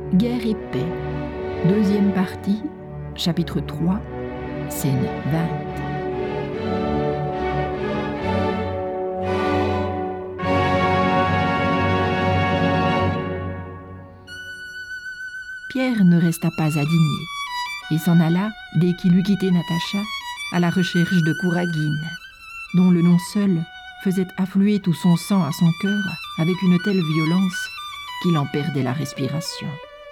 Guerre et paix. Deuxième partie, chapitre 3, scène 20. Pierre ne resta pas à dîner et s'en alla, dès qu'il eut quitté Natacha, à la recherche de Kouragine, dont le nom seul faisait affluer tout son sang à son cœur avec une telle violence qu'il en perdait la respiration.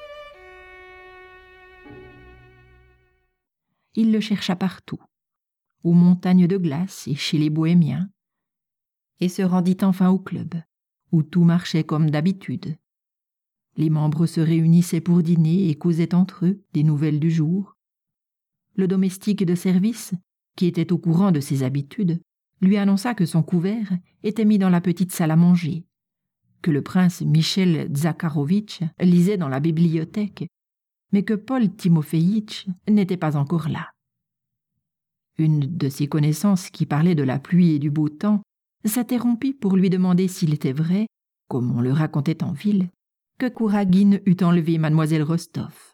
Il le chercha partout, aux montagnes de glace et chez les bohémiens, et se rendit enfin au club, où tout marchait comme d'habitude. Les membres se réunissaient pour dîner et causaient entre eux des nouvelles du jour. Le domestique de service, qui était au courant de ses habitudes, lui annonça que son couvert était mis dans la petite salle à manger, que le prince Michel Zakharovitch lisait dans la bibliothèque, mais que Paul Timofeïtch n'était pas encore là. Une de ses connaissances qui parlait de la pluie et du beau temps s'interrompit pour lui demander s'il était vrai, comme on le racontait en ville, que Kouragine eût enlevé mademoiselle Rostov.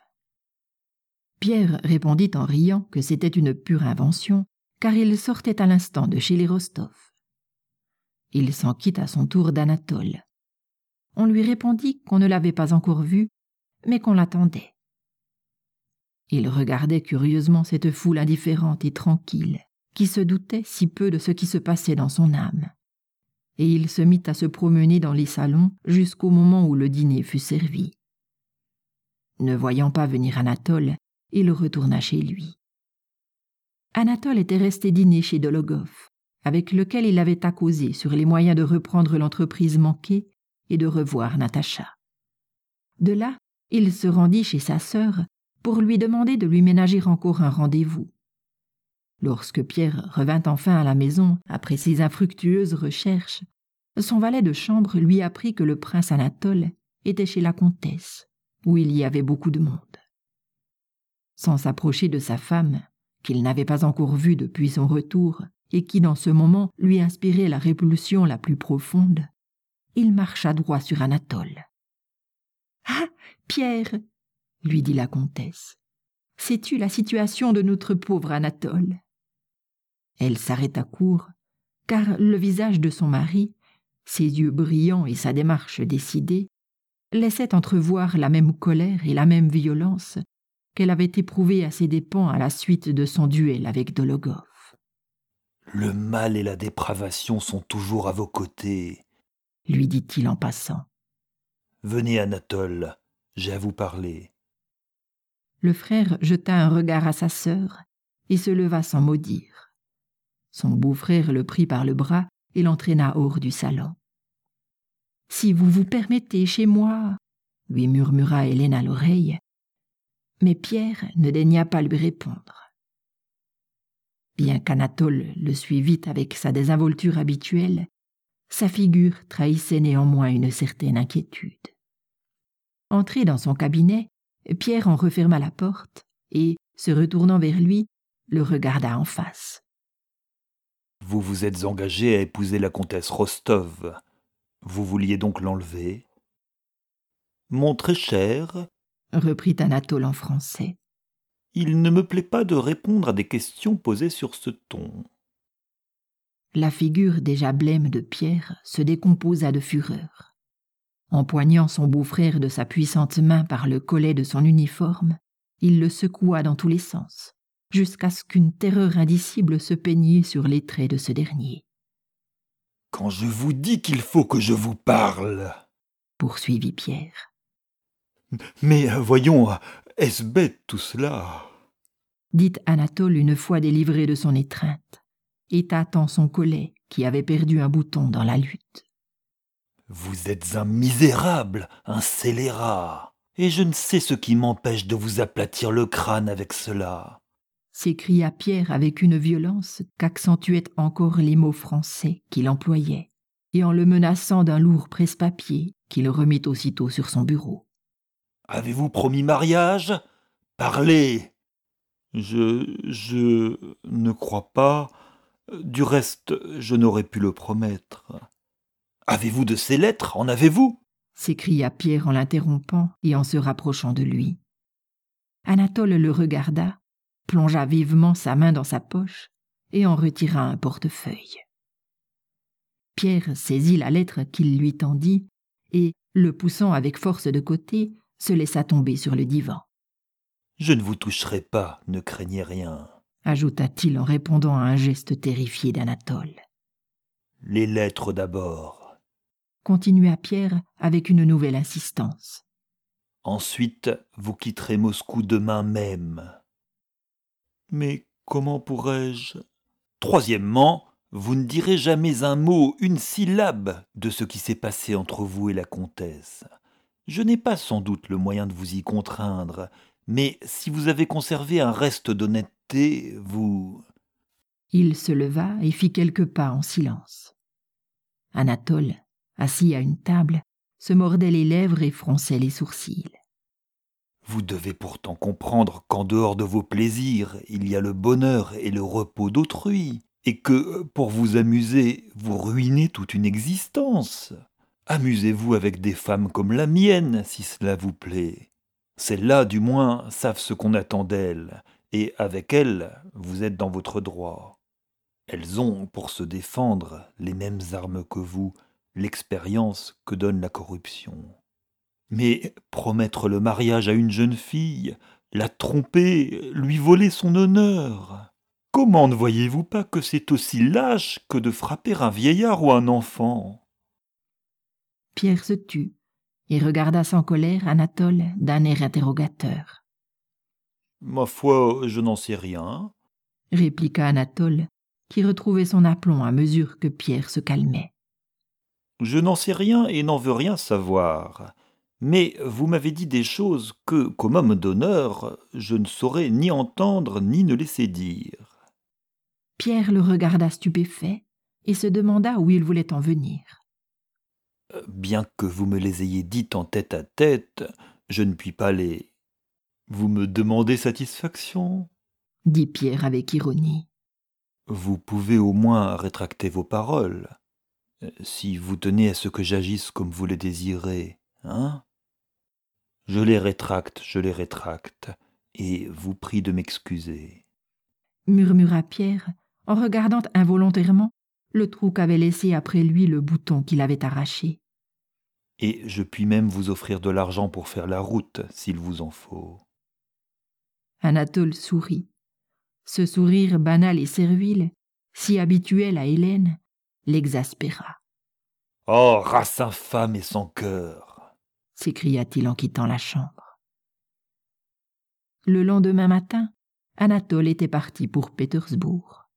Pierre répondit en riant que c'était une pure invention, car il sortait à l'instant de chez les Rostov. Il s'en quitte à son tour d'Anatole. On lui répondit qu'on ne l'avait pas encore vu, mais qu'on l'attendait. Il regardait curieusement cette foule indifférente et tranquille, qui se doutait si peu de ce qui se passait dans son âme. Et il se mit à se promener dans les salons jusqu'au moment où le dîner fut servi. Ne voyant pas venir Anatole, il retourna chez lui. Anatole était resté dîner chez Dologov, avec lequel il avait à causer sur les moyens de reprendre l'entreprise manquée et de revoir Natacha. De là, il se rendit chez sa sœur pour lui demander de lui ménager encore un rendez-vous. Lorsque Pierre revint enfin à la maison après ses infructueuses recherches, son valet de chambre lui apprit que le prince Anatole était chez la comtesse, où il y avait beaucoup de monde. Sans s'approcher de sa femme, qu'il n'avait pas encore vue depuis son retour et qui dans ce moment lui inspirait la répulsion la plus profonde, il marcha droit sur Anatole. « Ah, Pierre !» lui dit la comtesse. « Sais-tu la situation de notre pauvre Anatole ?» Elle s'arrêta court, car le visage de son mari, ses yeux brillants et sa démarche décidée, laissaient entrevoir la même colère et la même violence qu'elle avait éprouvée à ses dépens à la suite de son duel avec Dologov. « Le mal et la dépravation sont toujours à vos côtés, » lui dit-il en passant. « Venez, Anatole, j'ai à vous parler. » Le frère jeta un regard à sa sœur et se leva sans mot dire. Son beau-frère le prit par le bras et l'entraîna hors du salon. « Si vous vous permettez chez moi, » lui murmura Hélène à l'oreille, mais Pierre ne daigna pas lui répondre. Bien qu'Anatole le suivît avec sa désinvolture habituelle, sa figure trahissait néanmoins une certaine inquiétude. Entré dans son cabinet, Pierre en referma la porte et, se retournant vers lui, le regarda en face. « Vous vous êtes engagé à épouser la comtesse Rostov. Vous vouliez donc l'enlever ? » ?»« Mon très cher, » reprit Anatole en français, « il ne me plaît pas de répondre à des questions posées sur ce ton. » La figure déjà blême de Pierre se décomposa de fureur. Empoignant son beau-frère de sa puissante main par le collet de son uniforme, il le secoua dans tous les sens, jusqu'à ce qu'une terreur indicible se peignît sur les traits de ce dernier. « Quand je vous dis qu'il faut que je vous parle, » poursuivit Pierre. « Mais voyons, est-ce bête tout cela ?» dit Anatole une fois délivré de son étreinte, et tâtant son collet qui avait perdu un bouton dans la lutte. « Vous êtes un misérable, un scélérat, et je ne sais ce qui m'empêche de vous aplatir le crâne avec cela. » s'écria Pierre avec une violence qu'accentuaient encore les mots français qu'il employait, et en le menaçant d'un lourd presse-papier qu'il remit aussitôt sur son bureau. « Avez-vous promis mariage ? Parlez !»« Je ne crois pas. Du reste, je n'aurais pu le promettre. » « Avez-vous de ces lettres ? En avez-vous ? s'écria Pierre en l'interrompant et en se rapprochant de lui. Anatole le regarda, plongea vivement sa main dans sa poche et en retira un portefeuille. Pierre saisit la lettre qu'il lui tendit et, le poussant avec force de côté, se laissa tomber sur le divan. « Je ne vous toucherai pas, ne craignez rien, » ajouta-t-il en répondant à un geste terrifié d'Anatole. « Les lettres d'abord. Continua Pierre avec une nouvelle insistance. Ensuite, vous quitterez Moscou demain même. Mais comment pourrais-je ? Troisièmement, vous ne direz jamais un mot, une syllabe de ce qui s'est passé entre vous et la comtesse. Je n'ai pas sans doute le moyen de vous y contraindre, mais si vous avez conservé un reste d'honnêteté, vous... » Il se leva et fit quelques pas en silence. Anatole, assis à une table, se mordait les lèvres et fronçait les sourcils. « Vous devez pourtant comprendre qu'en dehors de vos plaisirs, il y a le bonheur et le repos d'autrui, et que, pour vous amuser, vous ruinez toute une existence. Amusez-vous avec des femmes comme la mienne, si cela vous plaît. Celles-là, du moins, savent ce qu'on attend d'elles, et avec elles, vous êtes dans votre droit. Elles ont, pour se défendre, les mêmes armes que vous, l'expérience que donne la corruption. Mais promettre le mariage à une jeune fille, la tromper, lui voler son honneur, comment ne voyez-vous pas que c'est aussi lâche que de frapper un vieillard ou un enfant ? Pierre se tut et regarda sans colère Anatole d'un air interrogateur. « Ma foi, je n'en sais rien, » répliqua Anatole, qui retrouvait son aplomb à mesure que Pierre se calmait. « Je n'en sais rien et n'en veux rien savoir. Mais vous m'avez dit des choses que, comme homme d'honneur, je ne saurais ni entendre ni ne laisser dire. » Pierre le regarda stupéfait et se demanda où il voulait en venir. « Bien que vous me les ayez dites en tête-à-tête, je ne puis pas les... »« Vous me demandez satisfaction ? » dit Pierre avec ironie. « Vous pouvez au moins rétracter vos paroles, si vous tenez à ce que j'agisse comme vous le désirez, hein ? Je les rétracte, et vous prie de m'excuser. » murmura Pierre en regardant involontairement le trou qu'avait laissé après lui le bouton qu'il avait arraché. « Et je puis même vous offrir de l'argent pour faire la route, s'il vous en faut. » Anatole sourit. Ce sourire banal et servile, si habituel à Hélène, l'exaspéra. « Oh, race infâme et sans cœur !» s'écria-t-il en quittant la chambre. Le lendemain matin, Anatole était parti pour Pétersbourg.